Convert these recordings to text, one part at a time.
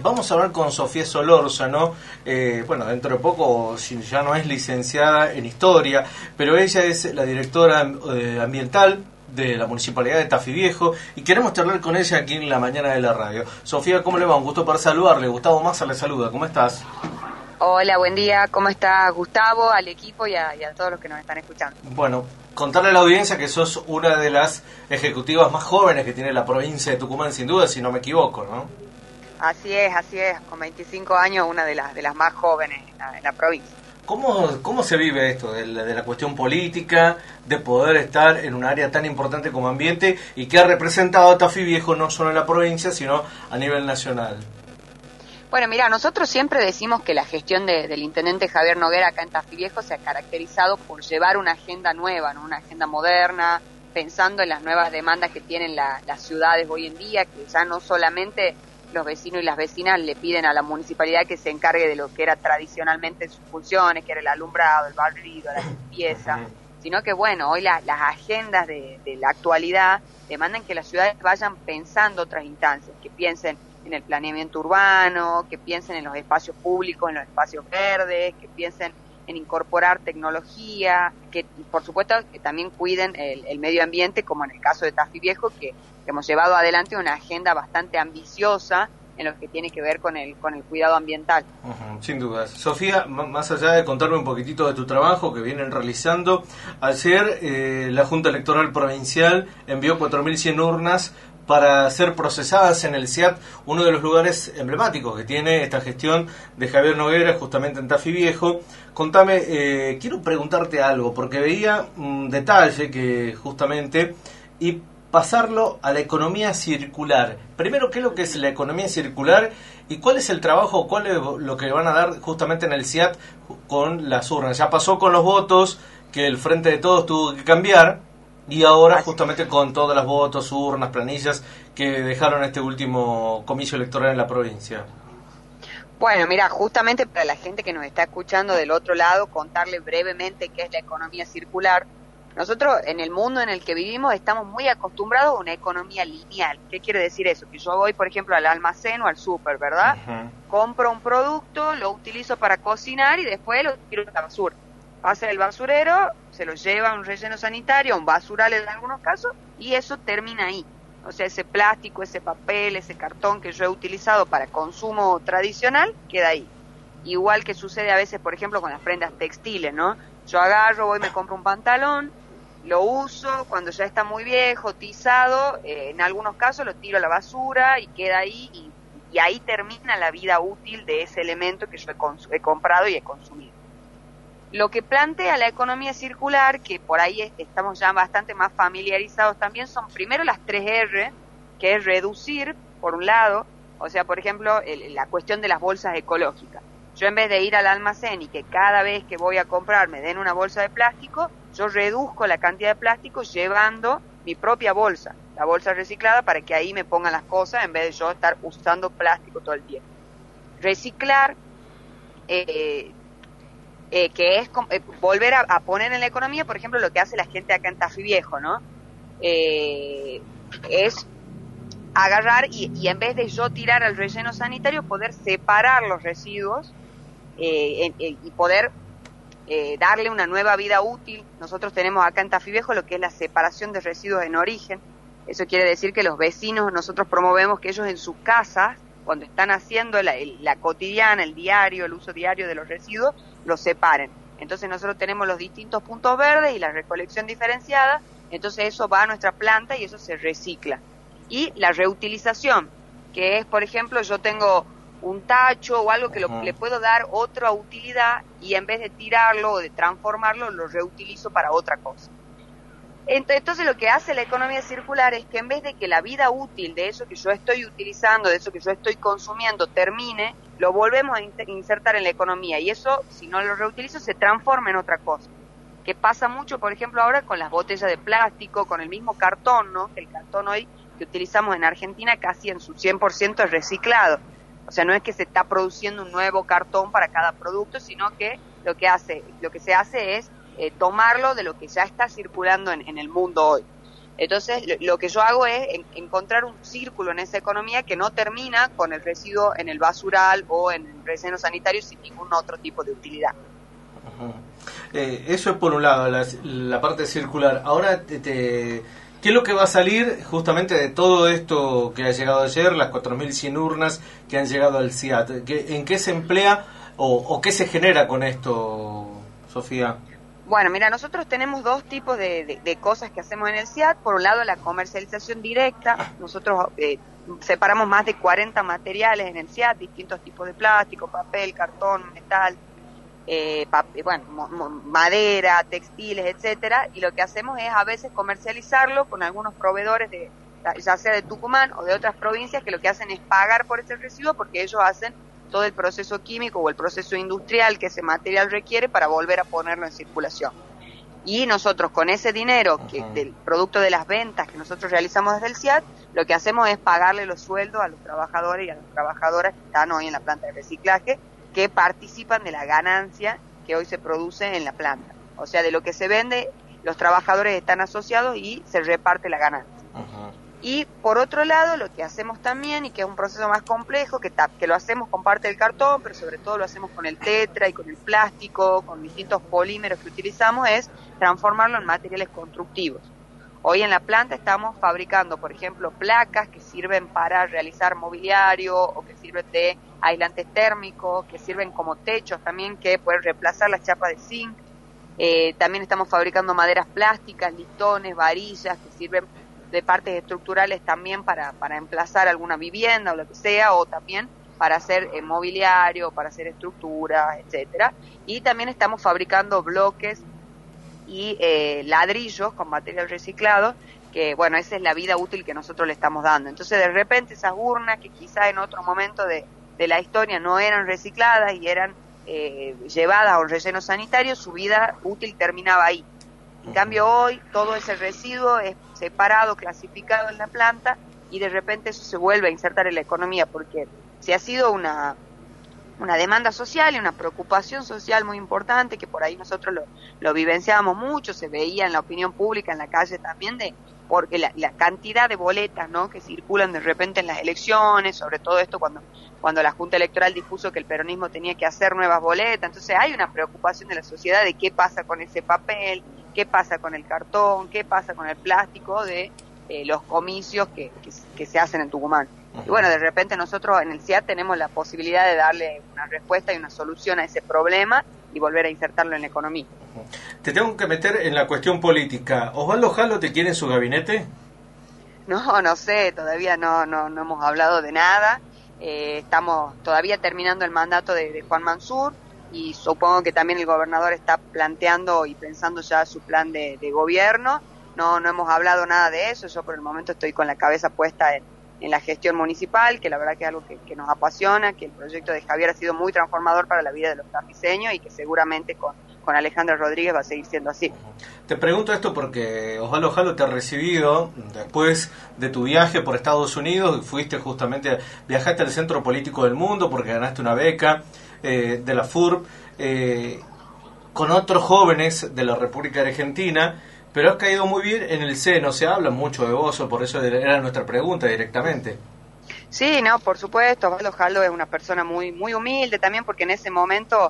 Vamos a hablar con Sofía Solórzano. Bueno, dentro de poco, si ya no es licenciada en Historia, pero ella es la directora ambiental de la Municipalidad de Tafí Viejo y queremos charlar con ella aquí en la mañana de la radio. Sofía, ¿cómo le va? Un gusto para saludarle. Gustavo Massa le saluda. ¿Cómo estás? Hola, buen día. ¿Cómo está Gustavo, al equipo y a todos los que nos están escuchando? Bueno, contarle a la audiencia que sos una de las ejecutivas más jóvenes que tiene la provincia de Tucumán, sin duda, si no me equivoco, ¿no? Así es. Con 25 años, una de las más jóvenes en la provincia. ¿Cómo se vive esto de la cuestión política, de poder estar en un área tan importante como ambiente y que ha representado a Tafí Viejo no solo en la provincia, sino a nivel nacional? Bueno, mira, nosotros siempre decimos que la gestión del intendente Javier Noguera acá en Tafí Viejo se ha caracterizado por llevar una agenda nueva, ¿no? Una agenda moderna, pensando en las nuevas demandas que tienen las ciudades hoy en día, que ya no solamente los vecinos y las vecinas le piden a la municipalidad que se encargue de lo que era tradicionalmente sus funciones, que era el alumbrado, el barrido, la limpieza, sino que bueno, hoy las agendas de la actualidad demandan que las ciudades vayan pensando otras instancias, que piensen en el planeamiento urbano, que piensen en los espacios públicos, en los espacios verdes, que piensen en incorporar tecnología, que por supuesto que también cuiden el medio ambiente, como en el caso de Tafí Viejo, que hemos llevado adelante una agenda bastante ambiciosa en lo que tiene que ver con el cuidado ambiental. Sin dudas. Sofía, más allá de contarme un poquitito de tu trabajo que vienen realizando, ayer la Junta Electoral Provincial envió 4.100 urnas para ser procesadas en el CIAT, uno de los lugares emblemáticos que tiene esta gestión de Javier Noguera, justamente en Tafí Viejo. Contame, quiero preguntarte algo, porque veía un detalle que justamente, y pasarlo a la economía circular. Primero, ¿qué es lo que es la economía circular? ¿Y cuál es el trabajo, cuál es lo que van a dar justamente en el CIAT con las urnas? Ya pasó con los votos, que el Frente de Todos tuvo que cambiar, y ahora justamente con todas las votos, urnas, planillas que dejaron este último comicio electoral en la provincia. Bueno, mira, justamente para la gente que nos está escuchando del otro lado, contarle brevemente qué es la economía circular. Nosotros en el mundo en el que vivimos estamos muy acostumbrados a una economía lineal. ¿Qué quiere decir eso? Que yo voy, por ejemplo, al almacén o al súper, ¿verdad? Compro un producto, lo utilizo para cocinar y después lo tiro a la basura. Pasa el basurero, se lo lleva a un relleno sanitario, a un basural en algunos casos, y eso termina ahí. O sea, ese plástico, ese papel, ese cartón que yo he utilizado para consumo tradicional, queda ahí. Igual que sucede a veces, por ejemplo, con las prendas textiles, ¿no? Yo agarro, voy, me compro un pantalón, lo uso, cuando ya está muy viejo, tizado, en algunos casos lo tiro a la basura y queda ahí, y ahí termina la vida útil de ese elemento que yo he comprado y he consumido. Lo que plantea la economía circular, que por ahí estamos ya bastante más familiarizados también, son primero las 3R, que es reducir, por un lado, o sea, por ejemplo, la cuestión de las bolsas ecológicas. Yo en vez de ir al almacén y que cada vez que voy a comprar me den una bolsa de plástico, yo reduzco la cantidad de plástico llevando mi propia bolsa, la bolsa reciclada, para que ahí me pongan las cosas en vez de yo estar usando plástico todo el tiempo. Reciclar, que es volver a poner en la economía, por ejemplo, lo que hace la gente acá en Tafí Viejo, ¿no? Es agarrar y en vez de yo tirar al relleno sanitario, poder separar los residuos y poder darle una nueva vida útil. Nosotros tenemos acá en Tafí Viejo lo que es la separación de residuos en origen. Eso quiere decir que los vecinos, nosotros promovemos que ellos en sus casas, cuando están haciendo la cotidiana, el diario, el uso diario de los residuos, los separen. Entonces nosotros tenemos los distintos puntos verdes y la recolección diferenciada, entonces eso va a nuestra planta y eso se recicla. Y la reutilización, que es, por ejemplo, yo tengo un tacho o algo que le puedo dar otra utilidad y en vez de tirarlo o de transformarlo, lo reutilizo para otra cosa. Entonces lo que hace la economía circular es que en vez de que la vida útil de eso que yo estoy utilizando, de eso que yo estoy consumiendo termine, lo volvemos a insertar en la economía y eso, si no lo reutilizo, se transforma en otra cosa. Que pasa mucho, por ejemplo, ahora con las botellas de plástico, con el mismo cartón, ¿no? Que el cartón hoy que utilizamos en Argentina casi en su 100% es reciclado. O sea, no es que se está produciendo un nuevo cartón para cada producto, sino que lo que se hace es tomarlo de lo que ya está circulando en el mundo hoy. Entonces, lo que yo hago es encontrar un círculo en esa economía que no termina con el residuo en el basural o en el relleno sanitario sin ningún otro tipo de utilidad. Eso es por un lado, la parte circular. Ahora, ¿qué es lo que va a salir justamente de todo esto que ha llegado ayer, las 4.100 urnas que han llegado al CIAT? ¿En qué se emplea o qué se genera con esto, Sofía? Bueno, mira, nosotros tenemos dos tipos de cosas que hacemos en el CIAT. Por un lado, la comercialización directa. Nosotros separamos más de 40 materiales en el CIAT, distintos tipos de plástico, papel, cartón, metal, madera, textiles, etcétera. Y lo que hacemos es a veces comercializarlo con algunos proveedores, ya sea de Tucumán o de otras provincias, que lo que hacen es pagar por ese residuo porque ellos hacen todo el proceso químico o el proceso industrial que ese material requiere para volver a ponerlo en circulación. Y nosotros con ese dinero del producto de las ventas que nosotros realizamos desde el CIAT, lo que hacemos es pagarle los sueldos a los trabajadores y a las trabajadoras que están hoy en la planta de reciclaje, que participan de la ganancia que hoy se produce en la planta. O sea, de lo que se vende, los trabajadores están asociados y se reparte la ganancia. Y por otro lado, lo que hacemos también, y que es un proceso más complejo, que lo hacemos con parte del cartón, pero sobre todo lo hacemos con el tetra y con el plástico, con distintos polímeros que utilizamos, es transformarlo en materiales constructivos. Hoy en la planta estamos fabricando, por ejemplo, placas que sirven para realizar mobiliario o que sirven de aislantes térmicos, que sirven como techos también, que pueden reemplazar las chapas de zinc. También estamos fabricando maderas plásticas, listones, varillas, que sirven de partes estructurales también para emplazar alguna vivienda o lo que sea, o también para hacer mobiliario, para hacer estructuras, etcétera. Y también estamos fabricando bloques y ladrillos con material reciclado, que bueno, esa es la vida útil que nosotros le estamos dando. Entonces de repente esas urnas que quizá en otro momento de la historia no eran recicladas y eran llevadas a un relleno sanitario, su vida útil terminaba ahí. En cambio hoy todo ese residuo es separado, clasificado en la planta, y de repente eso se vuelve a insertar en la economía, porque si ha sido una demanda social y una preocupación social muy importante, que por ahí nosotros lo vivenciábamos mucho, se veía en la opinión pública, en la calle también, porque la cantidad de boletas, ¿no?, que circulan de repente en las elecciones, sobre todo esto cuando la Junta Electoral dispuso que el peronismo tenía que hacer nuevas boletas. Entonces hay una preocupación de la sociedad de qué pasa con ese papel, qué pasa con el cartón, qué pasa con el plástico de los comicios que se hacen en Tucumán. Y bueno, de repente nosotros en el CIAT tenemos la posibilidad de darle una respuesta y una solución a ese problema y volver a insertarlo en la economía. Te tengo que meter en la cuestión política. ¿Osvaldo Jalo te quiere en su gabinete? No sé, todavía no hemos hablado de nada. Estamos todavía terminando el mandato de Juan Mansur, y supongo que también el gobernador está planteando y pensando ya su plan de gobierno. No hemos hablado nada de eso. Yo por el momento estoy con la cabeza puesta en la gestión municipal, que la verdad que es algo que nos apasiona, que el proyecto de Javier ha sido muy transformador para la vida de los tafiseños y que seguramente con Alejandra Rodríguez va a seguir siendo así. Te pregunto esto porque Osvaldo Jalo te ha recibido después de tu viaje por Estados Unidos. Viajaste al centro político del mundo porque ganaste una beca de la FURB con otros jóvenes de la República Argentina, pero has caído muy bien en el seno. Se habla mucho de vos, por eso era nuestra pregunta directamente. Sí, no, por supuesto. Osvaldo Jalo es una persona muy muy humilde también, porque en ese momento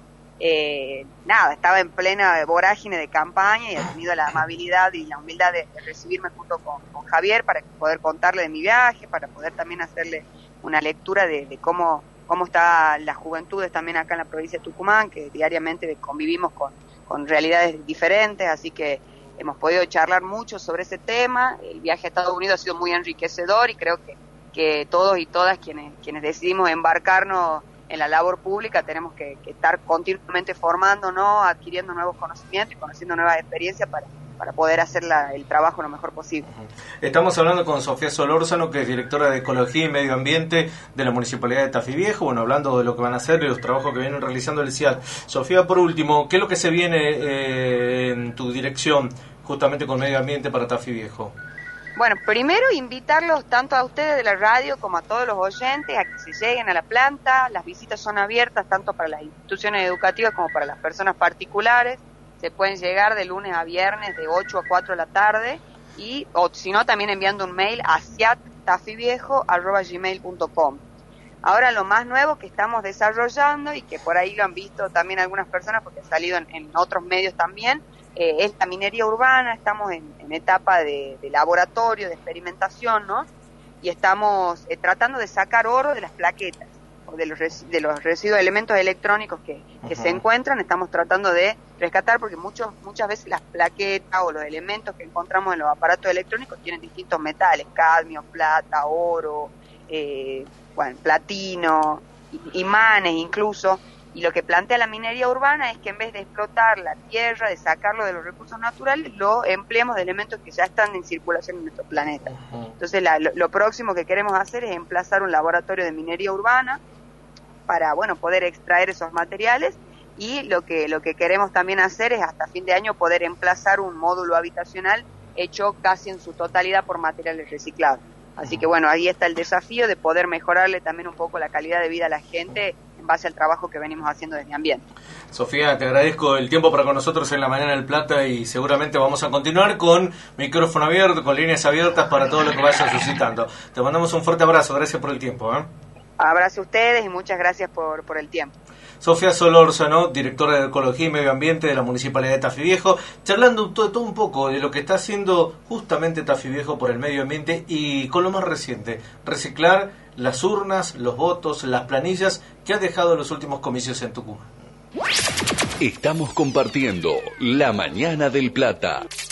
estaba en plena vorágine de campaña y ha tenido la amabilidad y la humildad de recibirme junto con Javier para poder contarle de mi viaje, para poder también hacerle una lectura de cómo está las juventudes también acá en la provincia de Tucumán, que diariamente convivimos con realidades diferentes, así que hemos podido charlar mucho sobre ese tema. El viaje a Estados Unidos ha sido muy enriquecedor y creo que todos y todas quienes decidimos embarcarnos en la labor pública tenemos que estar continuamente formándonos, adquiriendo nuevos conocimientos y conociendo nuevas experiencias para poder hacer el trabajo lo mejor posible. Estamos hablando con Sofía Solórzano, que es directora de Ecología y Medio Ambiente de la Municipalidad de Tafí Viejo, hablando de lo que van a hacer y los trabajos que vienen realizando el CIAT. Sofía, por último, ¿qué es lo que se viene en tu dirección justamente con Medio Ambiente para Tafí Viejo? Bueno, primero invitarlos tanto a ustedes de la radio como a todos los oyentes a que se lleguen a la planta. Las visitas son abiertas tanto para las instituciones educativas como para las personas particulares. Se pueden llegar de lunes a viernes de 8 a 4 de la tarde o si no, también enviando un mail a siattafiviejo@gmail.com. Ahora lo más nuevo que estamos desarrollando y que por ahí lo han visto también algunas personas porque ha salido en otros medios también, es la minería urbana. Estamos en etapa de laboratorio, de experimentación, ¿no? Y estamos tratando de sacar oro de las plaquetas o de los residuos de elementos electrónicos que se encuentran. Estamos tratando de rescatar porque muchas veces las plaquetas o los elementos que encontramos en los aparatos electrónicos tienen distintos metales, cadmio, plata, oro, platino, imanes incluso, y lo que plantea la minería urbana es que en vez de explotar la tierra, de sacarlo de los recursos naturales, lo empleemos de elementos que ya están en circulación en nuestro planeta. Entonces lo próximo que queremos hacer es emplazar un laboratorio de minería urbana para, poder extraer esos materiales, y lo que queremos también hacer es hasta fin de año poder emplazar un módulo habitacional hecho casi en su totalidad por materiales reciclados. Así que ahí está el desafío de poder mejorarle también un poco la calidad de vida a la gente en base al trabajo que venimos haciendo desde Ambiente. Sofía, te agradezco el tiempo para con nosotros en la Mañana del Plata y seguramente vamos a continuar con micrófono abierto, con líneas abiertas para todo lo que vaya suscitando. Te mandamos un fuerte abrazo, gracias por el tiempo. Abrazo a ustedes y muchas gracias por el tiempo. Sofía Solórzano, directora de Ecología y Medio Ambiente de la Municipalidad de Tafí Viejo, charlando todo un poco de lo que está haciendo justamente Tafí Viejo por el medio ambiente y con lo más reciente, reciclar las urnas, los votos, las planillas que ha dejado los últimos comicios en Tucumán. Estamos compartiendo La Mañana del Plata.